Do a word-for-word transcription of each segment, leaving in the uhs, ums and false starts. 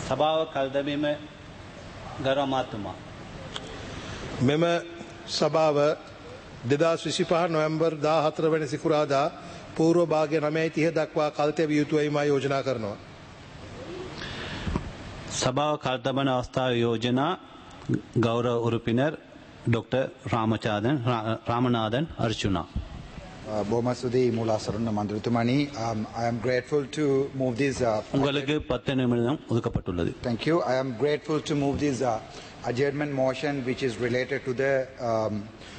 සභාව කල්දැමීම ගරු අමාත්‍යතුමා. මෙම සභාව දෙදහස් විසිපහ නොවැම්බර් දාහතර වැනි සිකුරාදා පූර්ව භාගය නවය තිහ දක්වා කල්තැවිය යුතුයි මා යෝජනා කරනවා. සභාව කල්තබන අවස්ථාව යෝජනා ගෞරව උරුපිනර් ඩොක්ටර් රාමචාදන් Ramanathan Archchuna. Bomasudi Mulasarun Mandrutumani. Um, I am grateful to move this. Uh, உங்களுக்கு பத்து நிமிடம் ஒதுக்கப்பட்டுள்ளது. Thank you. I am grateful to move this uh, adjournment motion which is related to the um,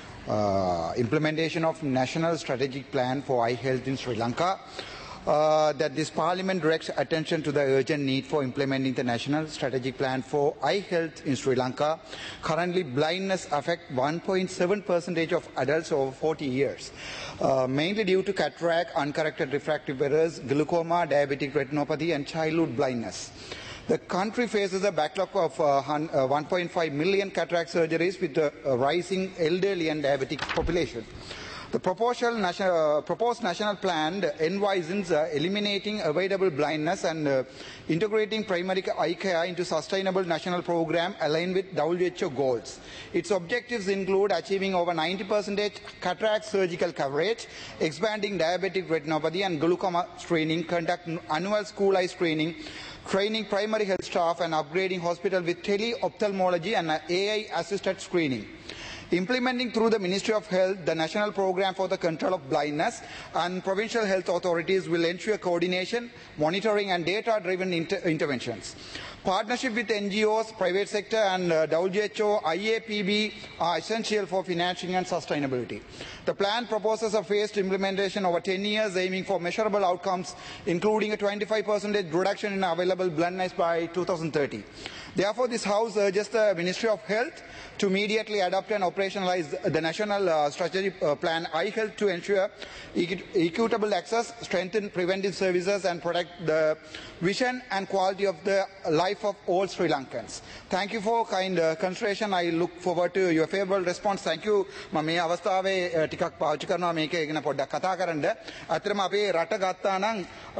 uh, implementation of National Strategic Plan for Eye Health in Sri Lanka. Uh, that this Parliament directs attention to the urgent need for implementing the National Strategic Plan for Eye Health in Sri Lanka. Currently, blindness affects one point seven percent of adults over forty years, uh, mainly due to cataract, uncorrected refractive errors, glaucoma, diabetic retinopathy and childhood blindness. The country faces a backlog of uh, one point five million cataract surgeries with the uh, rising elderly and diabetic population. The national, uh, proposed national plan envisions uh, eliminating avoidable blindness and uh, integrating primary eye care into sustainable national program aligned with W H O goals. Its objectives include achieving over ninety percent cataract surgical coverage, expanding diabetic retinopathy and glaucoma screening, conduct annual school eye screening, training primary health staff and upgrading hospitals with tele-ophthalmology and A I-assisted screening. Implementing through the Ministry of Health the National Program for the Control of Blindness, and provincial health authorities will ensure coordination, monitoring and data-driven inter interventions. Partnership with N G Os, private sector and uh, W H O, I A P B are essential for financing and sustainability. The plan proposes a phased implementation over ten years aiming for measurable outcomes, including a twenty-five percent reduction in available blindness by two thousand thirty. Therefore, this House urges the Ministry of Health to immediately adopt and operationalize the National uh, Strategic uh, Plan Eye Health to ensure equitable access, strengthen preventive services and protect the vision and quality of the life of all Sri Lankans. Thank you for kind uh, consideration. I look forward to your favourable response. Thank you. මම මේ අවස්ථාවේ ටිකක් පාවිච්චි කරනවා මේක ගැන පොඩ්ඩක් කතා කරන්න. අතරම අපේ රට ගත්තා නම්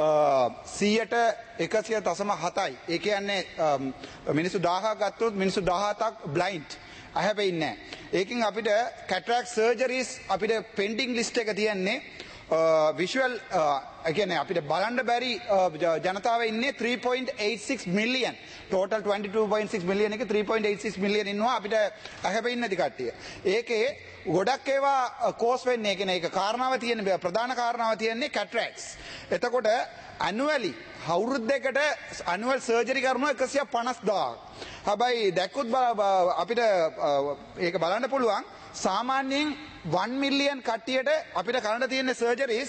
සියයට එකසිය දශම හතයි. ඒ කියන්නේ මිනිස්සු දහහක් ගත්තොත් මිනිස්සු දහහක් බ්ලයින්ඩ්. අහැබැයි නැහැ. ඒකෙන් අපිට cataract surgeries අපිට pending list එක තියන්නේ visual ඒ කියන්නේ අපිට බලන්න බැරි ජනතාව ඉන්නේ three point eight six million. Total twenty-two point six million එක three point eight six million ඉන්නවා අපිට අහැබැයි නැති කට්ටිය. ඒකේ ගොඩක් ඒවා කෝස් වෙන්නේ කියන එක කාරණාව තියෙන ප්‍රධාන කාරණාව තියෙන්නේ cataracts. එතකොට annually අවුරුද්දකට annual surgery කරනවා එකසිය පනස් දාහක්. හැබැයි දැක්කොත් අපිට ඒක බලන්න පුළුවන් සාමාන්‍යයෙන් one million කට්ටියට අපිට කරන්න තියෙන surgeries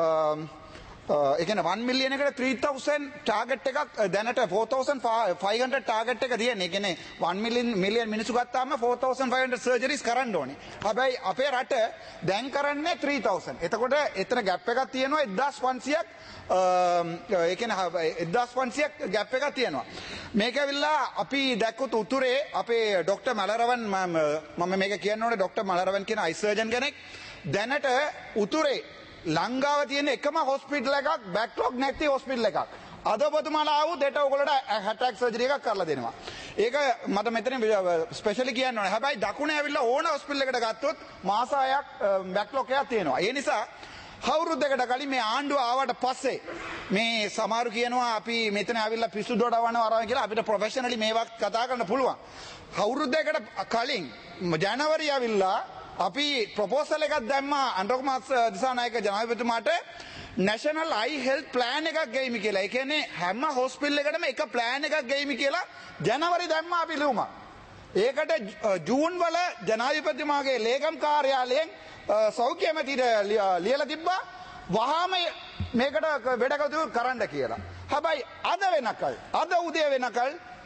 ඒ කියන්නේ one million එකට three thousand target එකක් දැනට four thousand five hundred target එක තියෙන. ඒ කියන්නේ one million million මිනිස්සු ගත්තාම four thousand five hundred surgeries කරන්න ඕනේ. හැබැයි අපේ රට දැන් කරන්නේ three thousand. එතකොට එතන gap එකක් තියෙනවා එක්දාස් පන්සියයක් ඒ කියන්නේ එක්දාස් පන්සියයක් gap එකක් තියෙනවා. මේක ඇවිල්ලා අපි දැක්කොත් උතුරේ අපේ ડોક્ટર මලරවන් මම මේක කියන්න ඕනේ ડોક્ટર මලරවන් කියන eye surgeon කෙනෙක් දැනට උතුරේ ලංකාව තියෙන එකම හොස්පිටල් එකක් බැක්ලොග් නැති හොස්පිටල් එකක්. අද ඔබතුමාලා ආවොත් ඒට ඔයගොල්ලෝට cataract surgery එකක් කරලා දෙනවා. ඒක මට මෙතන ස්පෙෂලි කියන්න ඕනේ. හැබැයි දකුණේ ඇවිල්ලා ඕන හොස්පිටල් එකකට ගත්තොත් මාස හයක් බැක්ලොග් එකක් තියෙනවා. ඒ නිසා අවුරුද්දකට කලින් මේ ආණ්ඩුව ආවට පස්සේ මේ සමහරු කියනවා අපි මෙතන ඇවිල්ලා පිස්සු දොඩවනවා අරන් කියලා අපිට ප්‍රොෆෙෂනලි මේවා කතා කරන්න පුළුවන්. අවුරුද්දකට කලින් ජනවාරි ඇවිල්ලා අපි ප්‍රොපෝසල් එකක් දැම්මා Anurakumara Dissanayake ජනාධිපතිතුමාට National Eye Health Plan එකක් ගෙයිමි කියලා. ඒ කියන්නේ හැම හොස්පිටල් එකකටම එක plan එකක් ගෙයිමි කියලා ජනවාරි දැම්මා අපි ලියුමක්. ඒකට ජූන් වල ජනාධිපතිතුමාගේ ලේකම් කාර්යාලයෙන් සෞඛ්‍ය ඇමතිට ලියලා තිබ්බා වහාම මේකට වැඩකටයුතු කරන්න කියලා. හැබැයි අද වෙනකල් අද උදේ වෙනකල්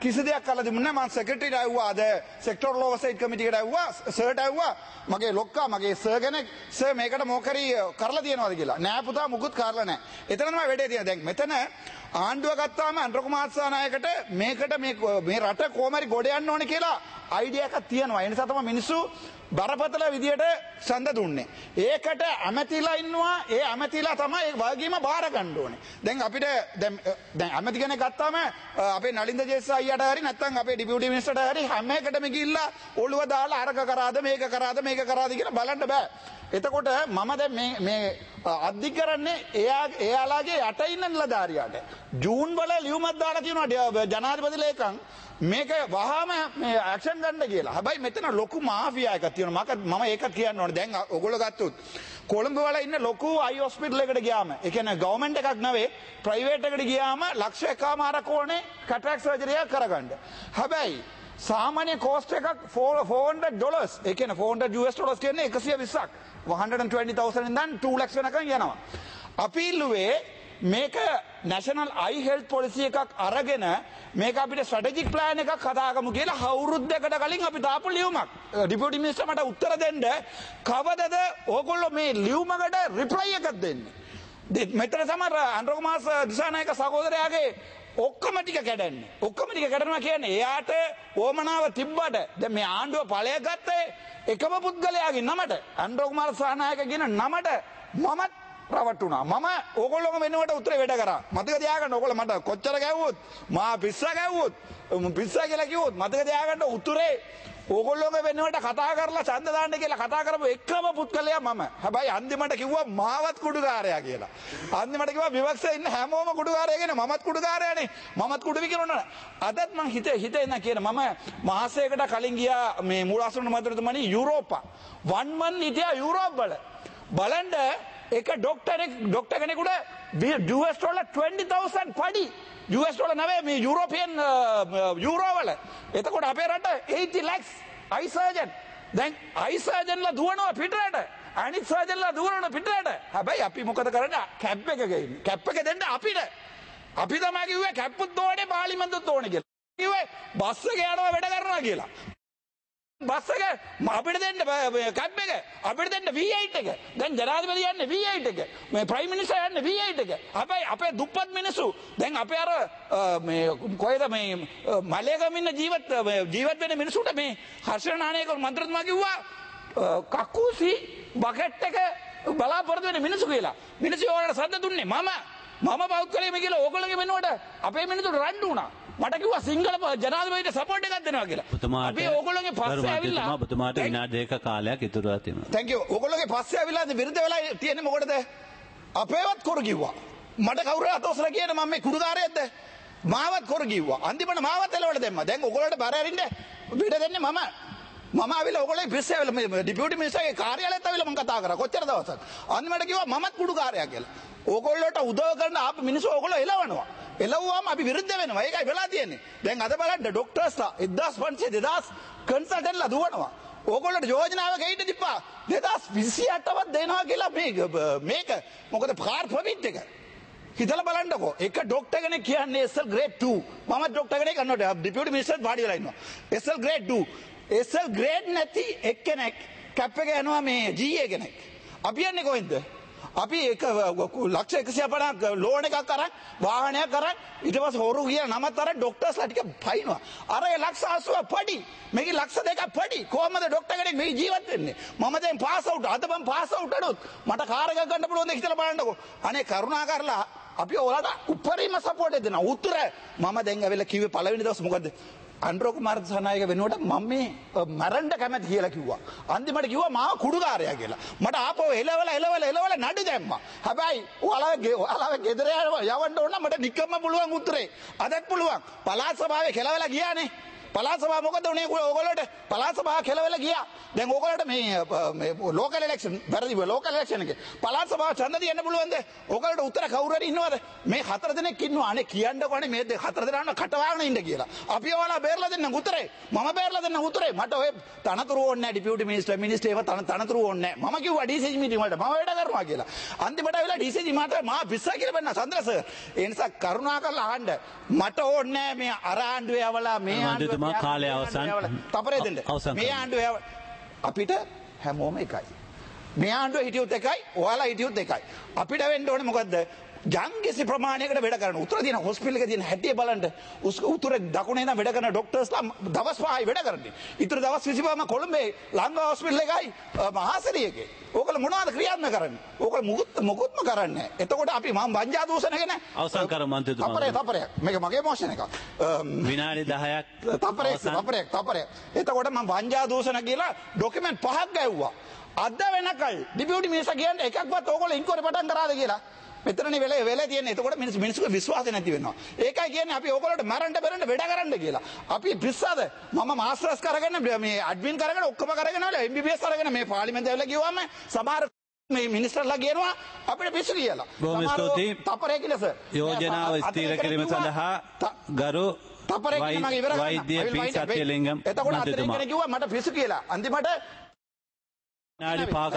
කිසි දෙයක් කළා දුන්නේ නැහැ. මම සෙක්‍රටරිට ආවුවා අද සෙක්ටරල් ඕවර්සයිට් කමිටියට ආවුවා සර්ට ආවුවා මගේ ලොක්කා මගේ සර් කෙනෙක් සර් මේකට මොකරි කරලා තියනවාද කියලා. නෑ පුතා මුකුත් කරලා නෑ. එතන තමයි වැඩේ තියෙන්නේ. දැන් මෙතන ආණ්ඩුව ගත්තාම අනුර කුමාර දිසානායකට මේකට මේ මේ රට කොහමරි ගොඩ යන්න ඕනේ කියලා අයිඩියා එකක් තියෙනවා. ඒ නිසා තමයි මිනිස්සු බරපතල විදියට ඡන්ද දුන්නේ. ඒකට ඇමතිලා ඉන්නවා. ඒ ඇමතිලා තමයි ඒ වගකීම බාර ගන්න ඕනේ. දැන් අපිට දැන් දැන් ඇමති කෙනෙක් ගත්තාම අපේ නලින්ද ජේසුස් අයියාට හරි නැත්නම් අපේ ඩිපියුටි මිනිස්ටර්ට හරි හැම එකටම ගිහිල්ලා ඔළුව දාලා අරක කරාද මේක කරාද මේක කරාද කියලා බලන්න බෑ. එතකොට මම දැන් මේ මේ අධික කරන්නේ එයා එයාලාගේ යට ඉන්න නිලධාරියාට ජූන් වල ලියුමක් දාලා තියෙනවා ජනාධිපති ලේකම් මේක වහාම මේ ඇක්ෂන් ගන්න කියලා. හැබැයි මෙතන ලොකු මාෆියා එකක් තියෙනවා. මම ඒක කියන්න ඕනේ. දැන් ඔයගොල්ලෝ ගත්තොත් කොළඹ වල ඉන්න ලොකු අයි හොස්පිටල් එකකට ගියාම ඒ කියන්නේ ගවර්න්මන්ට් එකක් නෙවෙයි ප්‍රයිවේට් එකකට ගියාම ලක්ෂ එකමාරක් ඕනේ කැටරැක්ට් සර්ජරි එකක් කරගන්න. හැබැයි සාමාන්‍ය කෝස්ට් එකක් four hundred dollars ඒ කියන්නේ four hundred U S dollars කියන්නේ එකසිය විස්සක් one hundred twenty thousand ඉඳන් two lakhs වෙනකන් යනවා. අපි ඉල්ලුවේ මේක national eye health policy එකක් අරගෙන මේක අපිට strategic plan එකක් හදාගමු කියලා අවුරුද්දකට කලින් අපි දාපු ලියුමක්. ඩිපියුටි මිනිස්ටර් මට උත්තර දෙන්න කවදද ඕගොල්ලෝ මේ ලියුමකට රිප්ලයි එකක් දෙන්නේ? මෙතන සමහර අනුර කුමාර දිසානායක සහෝදරයාගේ ඔක්කොම ටික කැඩන්නේ. ඔක්කොම ටික කැඩනවා කියන්නේ එයාට ඕමනාව තිබ්බට දැන් මේ ආණ්ඩුව ඵලය ගත්තේ එකම පුද්ගලයාගේ නමට අනුර කුමාර දිසානායක කියන නමට මමත් රවට්ටුණා. මම ඕගොල්ලෝම වෙනුවට උත්තරේ වැඩ කරා. මතක තියාගන්න ඕගොල්ලෝ මට කොච්චර ගැව්වොත් මා පිස්සා ගැව්වොත් පිස්සා කියලා කිව්වොත් මතක තියාගන්න උත්තරේ ඕගොල්ලෝම වෙනුවට කතා කරලා ඡන්ද දාන්න කියලා කතා කරපු එකම පුද්ගලයා මම. හැබැයි අන්තිමට කිව්වා මාවත් කුඩුකාරයා කියලා. අන්තිමට කිව්වා විවක්ෂයේ ඉන්න හැමෝම කුඩුකාරයා කියන මමත් කුඩුකාරයානේ. මමත් කුඩු විකිරනවා. අදත් මං හිතේ හිතේ ඉන්න කියන මම මාසයකට කලින් ගියා මේ මූලාසන මන්ත්‍රීතුමනි යුරෝපා. වන් මන් හිටියා යුරෝප වල. බලන්න එක ඩොක්ටරෙක් ඩොක්ටර් කෙනෙකුට U S dollar twenty thousand පඩි. U S ඩොලර් නෙවෙයි මේ යුරෝපියන් යුරෝ වල. එතකොට අපේ රට eighty lakhs අයි සර්ජන්. දැන් අයි සර්ජන්ලා දුවනවා පිටරට. අනිත් සර්ජන්ලා දුවනවා පිටරට. හැබැයි අපි මොකද කරන්නේ? කැප් එක ගේන්නේ. කැප් එක දෙන්න අපිට. අපි තමයි කිව්වේ කැප්පුත් ඕනේ පාර්ලිමේන්තුත් ඕනේ කියලා. කිව්වේ බස් එක යනවා වැඩ කරනවා කියලා. බස් එක අපිට දෙන්න කැප් එක අපිට දෙන්න V eight එක. දැන් ජනාධිපති යන්නේ V eight එක. මේ ප්‍රයිම් මිනිස්ටර් යන්නේ V eight එක. හැබැයි අපේ දුප්පත් මිනිස්සු දැන් අපේ අර මේ කොහෙද මේ මලේගම ඉන්න ජීවත් ජීවත් වෙන මිනිස්සුන්ට මේ හර්ෂණ නායක මන්ත්‍රීතුමා කිව්වා කකුසි බකට් එක බලාපොරොත්තු වෙන මිනිස්සු කියලා. මිනිස්සු ඕනට සද්ද දුන්නේ මම මම පෞද්ගලිකව කියලා ඕගොල්ලෝගේ වෙනුවට අපේ මිනිස්සුන්ට රණ්ඩු වුණා. මට කිව්වා සිංහල ජනාධිපතිට සපෝට් එකක් දෙනවා කියලා. අපි ඕගොල්ලෝගේ පස්සේ ඇවිල්ලා ඔබතුමාට විනාඩි දෙකක කාලයක් ඉතුරුවා තියෙනවා. thank you. ඕගොල්ලෝගේ පස්සේ ඇවිල්ලා විරුද්ධ වෙලා තියෙන්නේ මොකටද? අපේවත් කර කිව්වා. මට කවුරු අතෝසලා කියන මම මේ කුඩුකාරයෙක්ද? මාවත් කර කිව්වා. අන්තිමට මාවත් එලවල දැම්මා. දැන් ඕගොල්ලෝට බර ඇරින්න විඩ දෙන්නේ මම. මම ආවිලා ඕගොල්ලෝ පිස්සේ ආවිලා මේ ඩිපියුටි මිනිස්ටර්ගේ කාර්යාලයට ආවිලා මම කතා කරා. කොච්චර දවසක්. අන්තිමට කිව්වා මමත් කුඩුකාරයා කියලා. ඕගොල්ලෝට උදව් කරන ආපු මිනිස්සු ඕගොල්ලෝ එලවනවා. එලවුවාම අපි විරුද්ධ වෙනවා. ඒකයි වෙලා තියෙන්නේ. දැන් අද බලන්න ડોක්ටර්ස්ලා fifteen hundred දෙදාස් කන්සල්ටන්ට්ලා දුවනවා. ඕගොල්ලෝට යෝජනාවක් එයිද තිබ්බා. දෙදාස් විසිඅට වත් දෙනවා කියලා මේක මේක මොකද කාර් පර්මිට් එක. හිතලා බලන්නකෝ. එක ડોක්ටර් කෙනෙක් කියන්නේ S L grade two. මම ડોක්ටර් කෙනෙක් අන්නෝට ඩිපියුටි මිනිස්ටර් වාඩි වෙලා ඉන්නවා. S L grade two. S L grade නැති එක්කෙනෙක් කැප් එක යනවා මේ G A කෙනෙක්. අපි යන්නේ කොහෙන්ද? අපි එක ලක්ෂ එකසිය පනහක් ලෝන් එකක් අරන් වාහනයක් අරන් ඊට පස්සේ හොරු ගියා නමත් අරන් ડોක්ටර්ස්ලා ටික පයින්නවා. අර ඒ ලක්ෂ අසූව පඩි. මේකේ ලක්ෂ දෙකක් පඩි. කොහමද ડોක්ටර් කෙනෙක් මේ ජීවත් වෙන්නේ? මම දැන් පාස් අවුට්. අද මම පාස් අවුට් අඩොත් මට කාර් එකක් ගන්න පුළුවන් ද කියලා බලන්නකෝ. අනේ කරුණා කරලා අපි ඔයාලට උපරිම සපෝට් එක දෙනවා. උත්තර මම දැන් ඇවිල්ලා කිව්වේ පළවෙනි දවස් මොකද්ද? අනුර කුමාර දිසානායක වෙනුවට මම මේ මරන්න කැමති කියලා කිව්වා. අන්තිමට කිව්වා මාව කුඩුකාරයා කියලා. මට ආපහු එලවලා එලවලා එලවලා නඩු දැම්මා. හැබැයි ඔයාලා ඔයාලා ගෙදර යවන්න ඕන නම් මට නිකම්ම පුළුවන් උත්තරේ. අදත් පුළුවන්. පළාත් සභාවේ කෙලවලා ගියානේ. පළාත් සභාව මොකද උනේ ඕගොල්ලෝට පළාත් සභාව කෙලවෙලා ගියා. දැන් ඕගොල්ලෝට මේ මේ ලෝකල් ඉලෙක්ෂන් වැරදි ලෝකල් ඉලෙක්ෂන් එකේ පළාත් සභාව ඡන්ද දෙන්න පුළුවන්ද? ඕගොල්ලෝට උත්තර කවුරු හරි ඉන්නවද? මේ හතර දෙනෙක් ඉන්නවා. අනේ කියන්නකෝ අනේ මේ හතර දෙනාම කටවාගෙන ඉන්න කියලා. අපි ඔයාලා බේරලා දෙන්න උත්තරේ. මම බේරලා දෙන්න උත්තරේ. මට ඔය තනතුරු ඕනේ නැහැ ඩිපියුටි මිනිස්ටර් මිනිස්ටර් ඒව තනතුරු ඕනේ නැහැ. මම කිව්වා ඩීසීජී මීටින් වලට මම වැඩ කරනවා කියලා. අන්තිමට ආවිලා ඩීසීජී මාත මා පිස්සා කියලා බන්න චන්ද්‍ර සර්. ඒ නිසා කරුණාකරලා අහන්න. මට ඕනේ නැහැ මේ අර ආණ්ඩුවේ යවලා මේ ආණ්ඩුවේ කාලය අවසන්. තපරේ දෙන්න. මේ ආණ්ඩුවේ අපිට හැමෝම එකයි. මේ ආණ්ඩුවේ හිටියොත් එකයි, ඔයාලා හිටියොත් එකයි. අපිට වෙන්න ඕනේ මොකද්ද? ජංගිසි ප්‍රමාණයකට වැඩ කරන උතුර තියෙන හොස්පිටල් එකේ තියෙන හැටි බලන්න උතුර දකුණේ ඉඳන් වැඩ කරන ડોක්ටර්ස්ලා දවස් පහයි වැඩ කරන්නේ. ඊතර දවස් විසිපහම කොළඹේ ලංගා හොස්පිටල් එකයි මහාසරියකේ. ඕකල මොනවද ක්‍රියාත්මක කරන්නේ? ඕකල මුකුත් මුකුත්ම කරන්නේ නැහැ. එතකොට අපි මම වංජා දූෂණ ගැන අවසන් කර මන්ත්‍රීතුමා. තපරේ තපරේ මේක මගේ මොෂන් එක. විනාඩි දහයක් තපරේ තපරේ තපරේ. එතකොට මම වංජා දූෂණ කියලා ડોකියුමන්ට් පහක් ගැව්වා. අද වෙනකල් ඩිපියුටි මිනිස්ටර් කියන්නේ එකක්වත් ඕගොල්ලෝ ඉන්ක්වයරි පටන් කරාද කියලා. මෙතනනේ වෙලේ වෙලේ තියෙන්නේ. එතකොට මිනිස්සු මිනිස්සුගේ විශ්වාසය නැති වෙනවා. ඒකයි කියන්නේ අපි ඕගොල්ලෝට මරන්න බැරන්න වැඩ කරන්න කියලා. අපි පිස්සාද? මම මාස්ටර්ස් කරගෙන මේ ඇඩ්මින් කරගෙන ඔක්කොම කරගෙන ආලා එම් බී බී එස් අරගෙන මේ පාර්ලිමේන්තුවේ වෙලා ගියවම සමහර මේ මිනිස්ටර්ලා කියනවා අපිට පිස්සු කියලා. බොහොම ස්තුතියි. තපරේ කියලා සර්. යෝජනාව ස්ථිර කිරීම සඳහා ගරු වෛද්‍ය පී සත්‍යලිංගම් එතකොට අතරින් කෙනෙක් කිව්වා මට පිස්සු කියලා. අන්තිමට විනාඩි පහක්